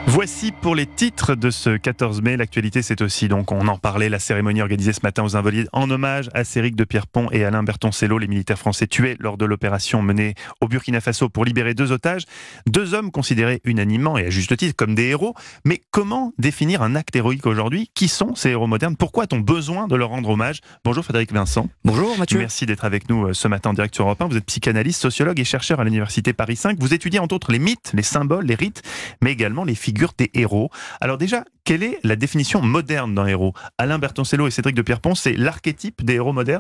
Voici pour les titres de ce 14 mai. L'actualité, c'est aussi, donc on en parlait, la cérémonie organisée ce matin aux Invalides en hommage à Céric de Pierrepont et Alain Bertoncello, les militaires français tués lors de l'opération menée au Burkina Faso pour libérer 2 otages. 2 hommes considérés unanimement et à juste titre comme des héros. Mais comment définir un acte héroïque aujourd'hui ? Qui sont ces héros modernes ? Pourquoi a-t-on besoin de leur rendre hommage ? Bonjour Frédéric Vincent. Bonjour Mathieu. Merci d'être avec nous ce matin en direct sur Europe 1. Vous êtes psychanalyste, sociologue et chercheur à l'université Paris 5. Vous étudiez entre autres les mythes, les symboles, les rites, mais également les figures des héros. Alors déjà, quelle est la définition moderne d'un héros ? Alain Bertoncello et Cédric de Pierrepont, c'est l'archétype des héros modernes ?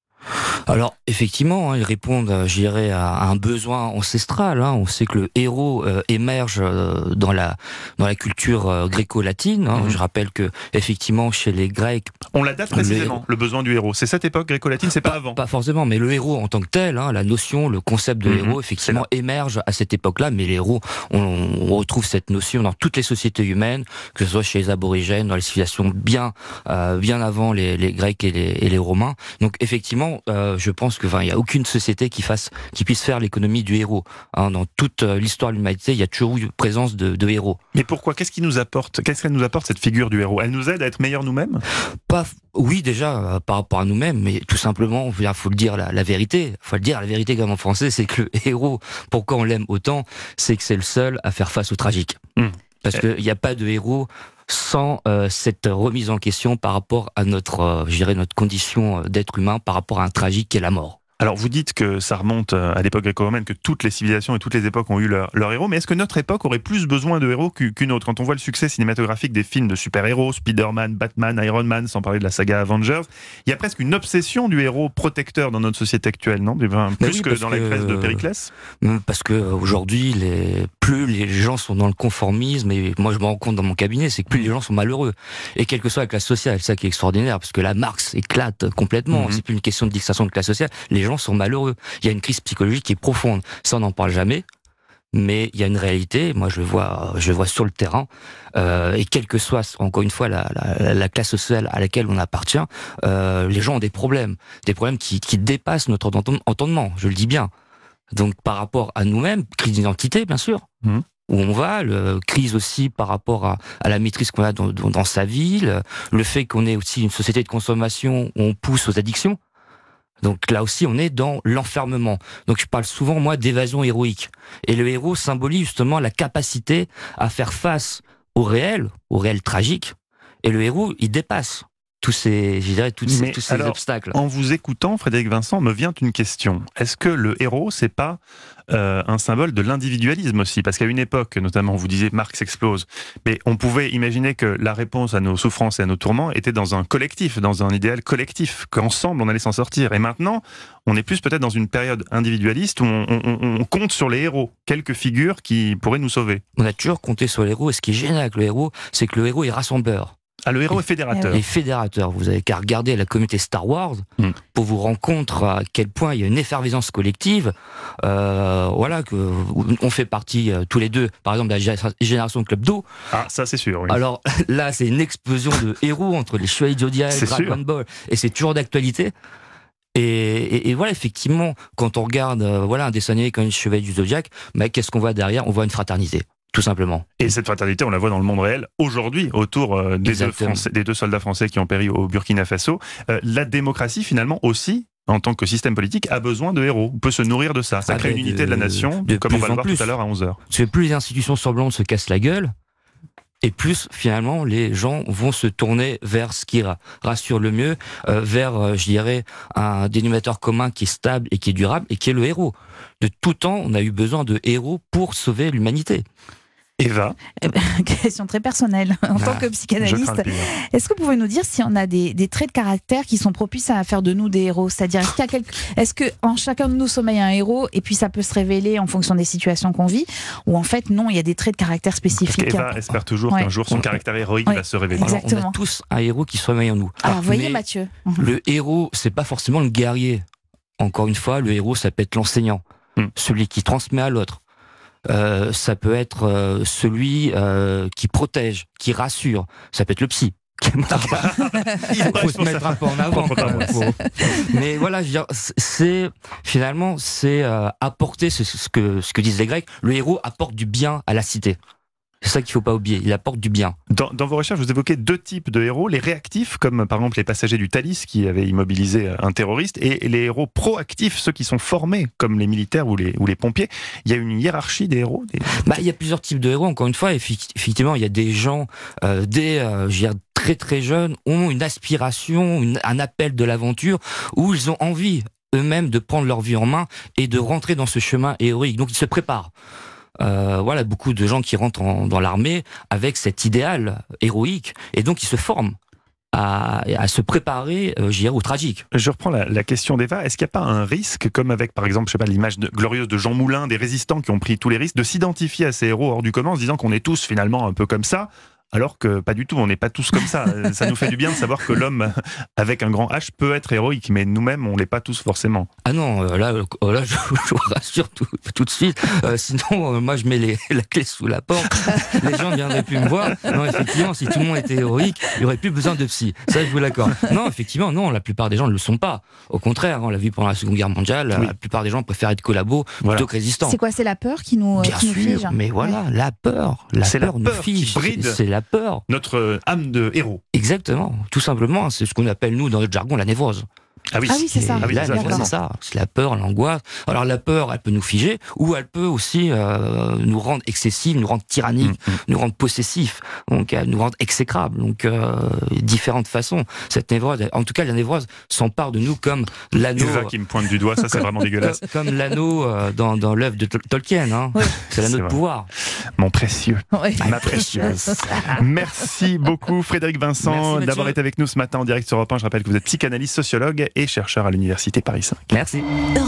Alors effectivement, ils répondent, je dirais, à un besoin ancestral. On sait que le héros émerge dans la culture gréco-latine. Je rappelle que effectivement chez les Grecs, on la date précisément, le besoin du héros. C'est cette époque gréco-latine, c'est pas avant. Pas forcément, mais le héros en tant que tel, la notion, le concept de héros, effectivement, émerge à cette époque-là. Mais les héros, on retrouve cette notion dans toutes les sociétés humaines, que ce soit chez les aborigènes, dans les civilisations bien avant les Grecs et les Romains. Donc effectivement, je pense que il y a aucune société qui puisse faire l'économie du héros. Dans toute l'histoire de l'humanité, il y a toujours eu présence de héros. Mais pourquoi ? Qu'est-ce qu'elle nous apporte cette figure du héros ? Elle nous aide à être meilleurs nous-mêmes ? Oui, déjà par rapport à nous-mêmes, mais tout simplement, il faut le dire la vérité. Il faut le dire la vérité comme en français, c'est que le héros, pourquoi on l'aime autant, c'est que c'est le seul à faire face au tragique. Parce qu'il n'y a pas de héros sans cette remise en question par rapport à notre condition d'être humain, par rapport à un tragique qui est la mort. Alors vous dites que ça remonte à l'époque gréco-romaine, que toutes les civilisations et toutes les époques ont eu leur héros, mais est-ce que notre époque aurait plus besoin de héros qu'une autre ? Quand on voit le succès cinématographique des films de super-héros, Spider-Man, Batman, Iron Man, sans parler de la saga Avengers, il y a presque une obsession du héros protecteur dans notre société actuelle, non ? Plus que dans la Grèce de Périclès ? Parce que aujourd'hui, plus les gens sont dans le conformisme, et moi je me rends compte dans mon cabinet, c'est que plus les gens sont malheureux. Et quelle que soit la classe sociale, c'est ça qui est extraordinaire, parce que la Marx éclate complètement. C'est plus une question de distinction de classe sociale. Les gens sont malheureux. Il y a une crise psychologique qui est profonde. Ça, on n'en parle jamais. Mais il y a une réalité. Moi, je le vois sur le terrain. Et quelle que soit, encore une fois, la classe sociale à laquelle on appartient, les gens ont des problèmes qui dépassent notre entendement. Je le dis bien. Donc, par rapport à nous-mêmes, crise d'identité, bien sûr. Où on va, crise aussi par rapport à la maîtrise qu'on a dans sa ville, le fait qu'on ait aussi une société de consommation où on pousse aux addictions. Donc là aussi, on est dans l'enfermement. Donc je parle souvent, moi, d'évasion héroïque. Et le héros symbolise justement la capacité à faire face au réel tragique. Et le héros, il dépasse tous ces obstacles. En vous écoutant, Frédéric Vincent, me vient une question. Est-ce que le héros, c'est pas un symbole de l'individualisme aussi ? Parce qu'à une époque, notamment, vous disiez Marx explose, mais on pouvait imaginer que la réponse à nos souffrances et à nos tourments était dans un collectif, dans un idéal collectif, qu'ensemble on allait s'en sortir. Et maintenant, on est plus peut-être dans une période individualiste où on compte sur les héros, quelques figures qui pourraient nous sauver. On a toujours compté sur les héros, et ce qui est génial avec le héros, c'est que le héros est rassembleur. Ah, le héros est fédérateur. Et fédérateur. Vous avez qu'à regarder la communauté Star Wars pour vous rendre compte à quel point il y a une effervescence collective. On fait partie tous les deux, par exemple, de la génération Club Do. Ah, ça c'est sûr. Oui. Alors là, c'est une explosion de héros entre les Chevaliers du Zodiac, Dragon Ball, et c'est toujours d'actualité. Et voilà, effectivement, quand on regarde un dessin animé comme les Chevaliers du Zodiac, qu'est-ce qu'on voit derrière ? On voit une fraternité. Tout simplement. Et cette fraternité, on la voit dans le monde réel aujourd'hui, autour des 2 soldats français qui ont péri au Burkina Faso. La démocratie, finalement, aussi, en tant que système politique, a besoin de héros. On peut se nourrir de ça. Ça crée une unité de la nation, comme on va le voir tout à l'heure à 11h. Plus les institutions semblantes se cassent la gueule, et plus, finalement, les gens vont se tourner vers ce qui rassure le mieux, vers, un dénominateur commun qui est stable et qui est durable, et qui est le héros. De tout temps, on a eu besoin de héros pour sauver l'humanité. Eva ? Question très personnelle. En tant que psychanalyste, est-ce que vous pouvez nous dire si on a des traits de caractère qui sont propices à faire de nous des héros ? C'est-à-dire, est-ce que en chacun de nous sommeille un héros, et puis ça peut se révéler en fonction des situations qu'on vit, ou en fait, non, il y a des traits de caractère spécifiques ? Eva espère toujours qu'un jour son caractère héroïque va se révéler. Exactement. Alors, on a tous un héros qui sommeille en nous. Alors, voyez Mathieu. Le héros, c'est pas forcément le guerrier. Encore une fois, le héros, ça peut être l'enseignant, celui qui transmet à l'autre. Ça peut être celui qui protège, qui rassure. Ça peut être le psy. Il faut se mettre un peu en avant. Mais voilà, je veux dire, c'est finalement apporter ce que disent les Grecs. Le héros apporte du bien à la cité. C'est ça qu'il ne faut pas oublier. Il apporte du bien. Dans vos recherches, vous évoquez 2 types de héros. Les réactifs, comme par exemple les passagers du Thalys qui avaient immobilisé un terroriste, et les héros proactifs, ceux qui sont formés, comme les militaires ou les pompiers. Il y a une hiérarchie des héros Il y a plusieurs types de héros. Encore une fois, effectivement, il y a des gens, très très jeunes, ont une aspiration, un appel de l'aventure, où ils ont envie eux-mêmes de prendre leur vie en main et de rentrer dans ce chemin héroïque. Donc ils se préparent. Beaucoup de gens qui rentrent dans l'armée avec cet idéal héroïque, et donc ils se forment à se préparer, au tragique. Je reprends la question d'Eva. Est-ce qu'il n'y a pas un risque, comme avec par exemple, l'image glorieuse de Jean Moulin, des résistants qui ont pris tous les risques, de s'identifier à ces héros hors du commun en se disant qu'on est tous finalement un peu comme ça? Alors que pas du tout, on n'est pas tous comme ça. Ça nous fait du bien de savoir que l'homme avec un grand H peut être héroïque, mais nous-mêmes, on l'est pas tous forcément. Ah non, là je vous rassure tout de suite. Sinon, moi je mets la clé sous la porte. Les gens ne viendraient plus me voir. Non, effectivement, si tout le monde était héroïque, il n'y aurait plus besoin de psy. Ça, je vous l'accorde. Non, effectivement, non, la plupart des gens ne le sont pas. Au contraire, on l'a vu pendant la Seconde Guerre mondiale, oui. La plupart des gens préfèrent être collabos plutôt que résistants. C'est quoi? C'est la peur qui nous fige? Mais voilà, la peur nous fige. C'est la peur. Notre âme de héros. Exactement, tout simplement, c'est ce qu'on appelle nous dans notre jargon la névrose. Ah oui, c'est ça. C'est ça. C'est la peur, l'angoisse. Alors la peur, elle peut nous figer, ou elle peut aussi nous rendre excessifs, nous rendre tyranniques, nous rendre possessifs, donc nous rendre exécrables. Donc différentes façons. Cette névrose, en tout cas, la névrose s'empare de nous comme l'anneau. Eva qui me pointe du doigt, ça c'est vraiment dégueulasse. Comme l'anneau dans l'œuvre de Tolkien. Hein. Oui. C'est l'anneau de pouvoir. Mon précieux, oui. Ma précieuse. Merci beaucoup Frédéric Vincent d'avoir été avec nous ce matin en direct sur Europe 1. Je rappelle que vous êtes psychanalyste, sociologue et chercheur à l'Université Paris 5. Merci.